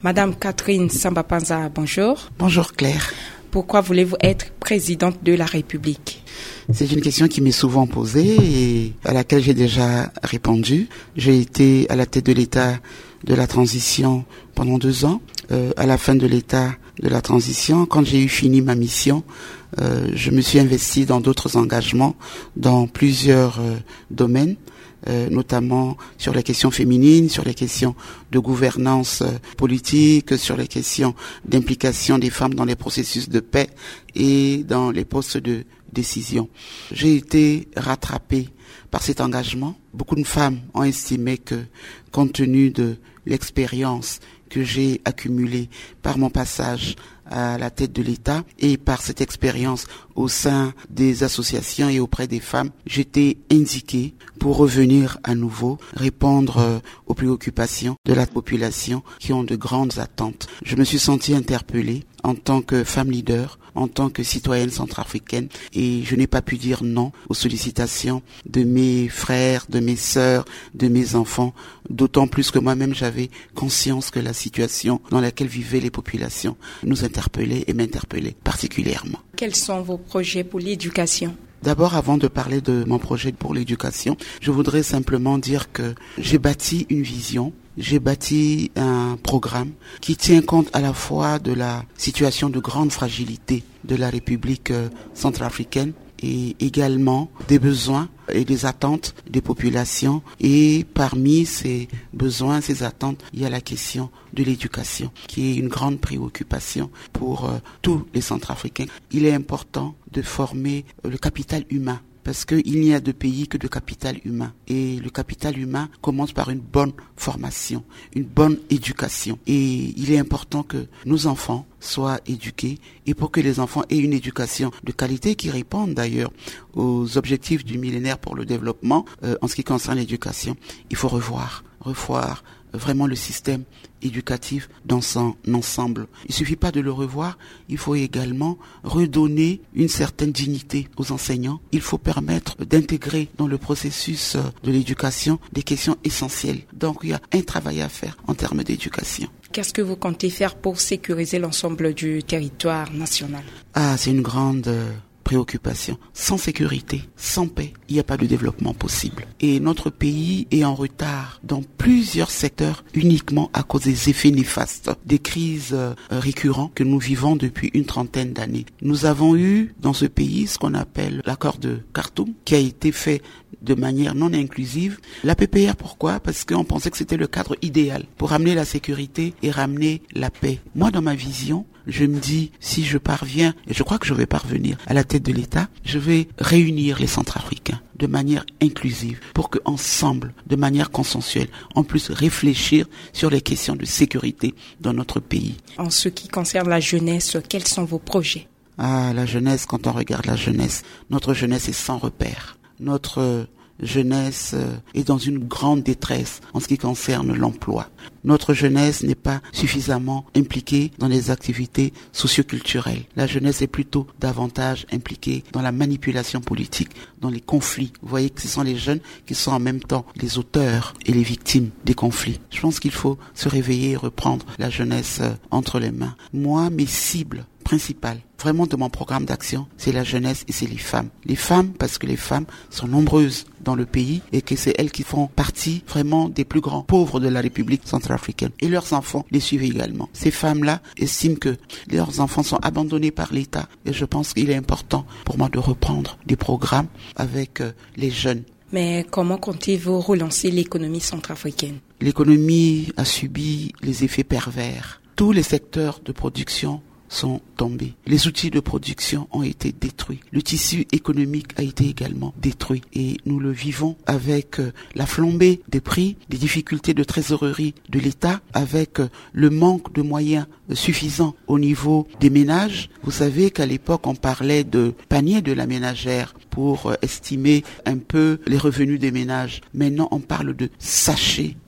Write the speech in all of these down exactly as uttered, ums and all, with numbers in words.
Madame Catherine Samba-Panza, bonjour. Bonjour Claire. Pourquoi voulez-vous être présidente de la République? C'est une question qui m'est souvent posée et à laquelle j'ai déjà répondu. J'ai été à la tête de l'État de la transition pendant deux ans. Euh, à la fin de l'État de la transition, quand j'ai eu fini ma mission, euh, je me suis investi dans d'autres engagements, dans plusieurs euh, domaines. Euh, notamment sur les questions féminines, sur les questions de gouvernance euh, politique, sur les questions d'implication des femmes dans les processus de paix et dans les postes de décision. J'ai été rattrapée par cet engagement. Beaucoup de femmes ont estimé que, compte tenu de l'expérience que j'ai accumulée par mon passage à la tête de l'État et par cette expérience au sein des associations et auprès des femmes, j'étais indiquée pour revenir à nouveau répondre aux préoccupations de la population qui ont de grandes attentes. Je me suis sentie interpellée en tant que femme leader, en tant que citoyenne centrafricaine, et je n'ai pas pu dire non aux sollicitations de mes frères, de mes sœurs, de mes enfants, d'autant plus que moi-même j'avais conscience que la situation dans laquelle vivaient les populations nous interpellait et m'interpellait particulièrement. Quels sont vos projets pour l'éducation ? D'abord, avant de parler de mon projet pour l'éducation, je voudrais simplement dire que j'ai bâti une vision, j'ai bâti un programme qui tient compte à la fois de la situation de grande fragilité de la République centrafricaine et également des besoins et des attentes des populations. Et parmi ces besoins, ces attentes, il y a la question de l'éducation, qui est une grande préoccupation pour euh, tous les Centrafricains. Il est important de former le capital humain, parce qu'il n'y a de pays que de capital humain. Et le capital humain commence par une bonne formation, une bonne éducation. Et il est important que nos enfants soient éduqués. Et pour que les enfants aient une éducation de qualité qui réponde d'ailleurs aux objectifs du millénaire pour le développement, euh, en ce qui concerne l'éducation, il faut revoir, revoir vraiment le système éducatif dans son ensemble. Il suffit pas de le revoir, il faut également redonner une certaine dignité aux enseignants. Il faut permettre d'intégrer dans le processus de l'éducation des questions essentielles. Donc il y a un travail à faire en termes d'éducation. Qu'est-ce que vous comptez faire pour sécuriser l'ensemble du territoire national ? Ah, c'est une grande préoccupation. Sans sécurité, sans paix, il n'y a pas de développement possible. Et notre pays est en retard dans plusieurs secteurs uniquement à cause des effets néfastes des crises euh, récurrentes que nous vivons depuis une trentaine d'années. Nous avons eu dans ce pays ce qu'on appelle l'accord de Khartoum, qui a été fait de manière non inclusive. La P P R, pourquoi ? Parce qu'on pensait que c'était le cadre idéal pour ramener la sécurité et ramener la paix. Moi, dans ma vision, je me dis, si je parviens, et je crois que je vais parvenir à la tête de l'État, je vais réunir les Centrafricains de manière inclusive pour que ensemble, de manière consensuelle, on puisse réfléchir sur les questions de sécurité dans notre pays. En ce qui concerne la jeunesse, quels sont vos projets ? Ah, la jeunesse, quand on regarde la jeunesse, notre jeunesse est sans repère. Notre jeunesse est dans une grande détresse en ce qui concerne l'emploi. Notre jeunesse n'est pas suffisamment impliquée dans les activités socioculturelles. La jeunesse est plutôt davantage impliquée dans la manipulation politique, dans les conflits. Vous voyez que ce sont les jeunes qui sont en même temps les auteurs et les victimes des conflits. Je pense qu'il faut se réveiller et reprendre la jeunesse entre les mains. Moi, mes cibles principales, vraiment de mon programme d'action, c'est la jeunesse et c'est les femmes. Les femmes, parce que les femmes sont nombreuses dans le pays et que c'est elles qui font partie vraiment des plus grands pauvres de la République centrafricaine. Et leurs enfants les suivent également. Ces femmes-là estiment que leurs enfants sont abandonnés par l'État et je pense qu'il est important pour moi de reprendre des programmes avec euh, les jeunes. Mais comment comptez-vous relancer l'économie centrafricaine ? L'économie a subi les effets pervers. Tous les secteurs de production sont tombés. Les outils de production ont été détruits. Le tissu économique a été également détruit. Et nous le vivons avec euh, la flambée des prix, des difficultés de trésorerie de l'État, avec euh, le manque de moyens euh, suffisants au niveau des ménages. Vous savez qu'à l'époque, on parlait de panier de la ménagère pour euh, estimer un peu les revenus des ménages. Maintenant, on parle de sachets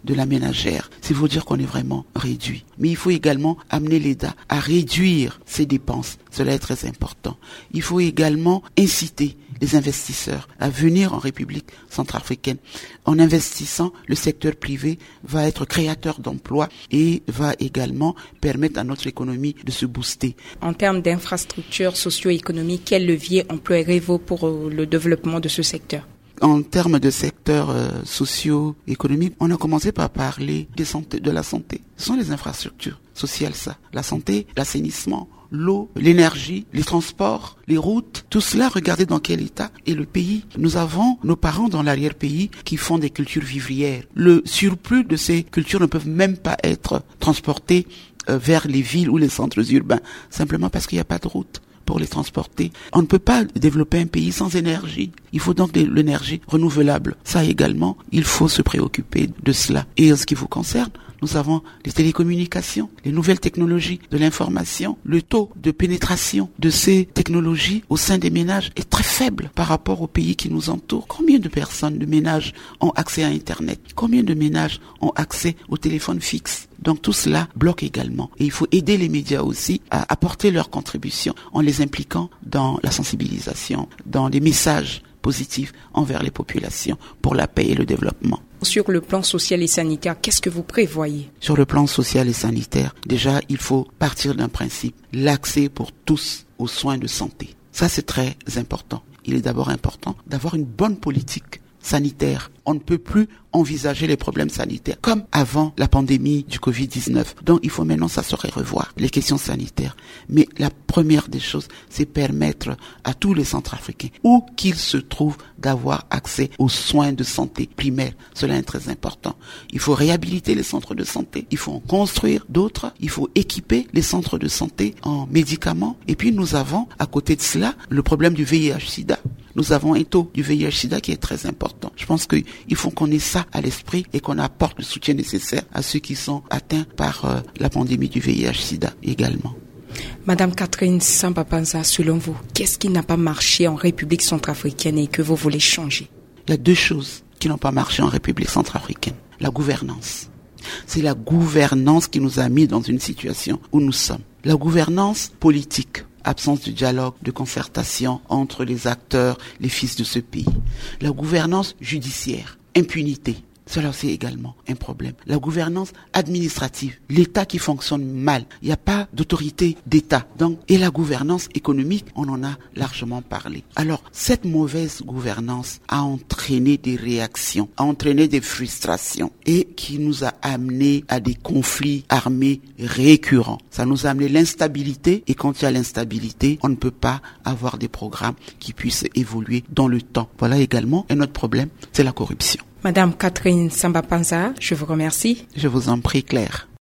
de la ménagère. C'est vous dire qu'on est vraiment réduit. Mais il faut également amener l'État à réduire ses dépenses. Cela est très important. Il faut également inciter les investisseurs à venir en République centrafricaine. En investissant, le secteur privé va être créateur d'emplois et va également permettre à notre économie de se booster. En termes d'infrastructures socio-économiques, quel levier emploierez-vous pour le développement de ce secteur ? En termes de secteur euh, socio-économique, on a commencé par parler des santé, de la santé. Ce sont les infrastructures sociales, ça. La santé, l'assainissement, l'eau, l'énergie, les transports, les routes, tout cela, regardez dans quel état est le pays. Nous avons nos parents dans l'arrière-pays qui font des cultures vivrières. Le surplus de ces cultures ne peuvent même pas être transportés euh, vers les villes ou les centres urbains, simplement parce qu'il n'y a pas de route pour les transporter. On ne peut pas développer un pays sans énergie. Il faut donc de l'énergie renouvelable. Ça également, il faut se préoccuper de cela. Et en ce qui vous concerne, nous avons les télécommunications, les nouvelles technologies de l'information. Le taux de pénétration de ces technologies au sein des ménages est très faible par rapport aux pays qui nous entourent. Combien de personnes, de ménages ont accès à Internet? Combien de ménages ont accès au téléphone fixe? Donc tout cela bloque également. Et il faut aider les médias aussi à apporter leur contribution en les impliquant dans la sensibilisation, dans les messages positifs envers les populations pour la paix et le développement. Sur le plan social et sanitaire, qu'est-ce que vous prévoyez? Sur le plan social et sanitaire, déjà, il faut partir d'un principe, l'accès pour tous aux soins de santé. Ça, c'est très important. Il est d'abord important d'avoir une bonne politique sanitaire. On ne peut plus envisager les problèmes sanitaires comme avant la pandémie du covid dix-neuf. Donc il faut maintenant s'asseoir et revoir les questions sanitaires. Mais la première des choses, c'est permettre à tous les Centrafricains, où qu'ils se trouvent, d'avoir accès aux soins de santé primaires. Cela est très important. Il faut réhabiliter les centres de santé. Il faut en construire d'autres. Il faut équiper les centres de santé en médicaments. Et puis nous avons, à côté de cela, le problème du V I H sida. Nous avons un taux du V I H sida qui est très important. Je pense qu'il faut qu'on ait ça à l'esprit et qu'on apporte le soutien nécessaire à ceux qui sont atteints par euh, la pandémie du V I H sida également. Madame Catherine Samba-Panza, selon vous, qu'est-ce qui n'a pas marché en République centrafricaine et que vous voulez changer? Il y a deux choses qui n'ont pas marché en République centrafricaine. La gouvernance. C'est la gouvernance qui nous a mis dans une situation où nous sommes. La gouvernance politique. Absence de dialogue, de concertation entre les acteurs, les fils de ce pays. La gouvernance judiciaire, impunité. Cela c'est également un problème. La gouvernance administrative, l'État qui fonctionne mal. Il n'y a pas d'autorité d'État. Donc, et la gouvernance économique, on en a largement parlé. Alors, cette mauvaise gouvernance a entraîné des réactions, a entraîné des frustrations et qui nous a amené à des conflits armés récurrents. Ça nous a amené l'instabilité et quand il y a l'instabilité, on ne peut pas avoir des programmes qui puissent évoluer dans le temps. Voilà également un autre problème, c'est la corruption. Madame Catherine Samba-Panza, je vous remercie. Je vous en prie, Claire.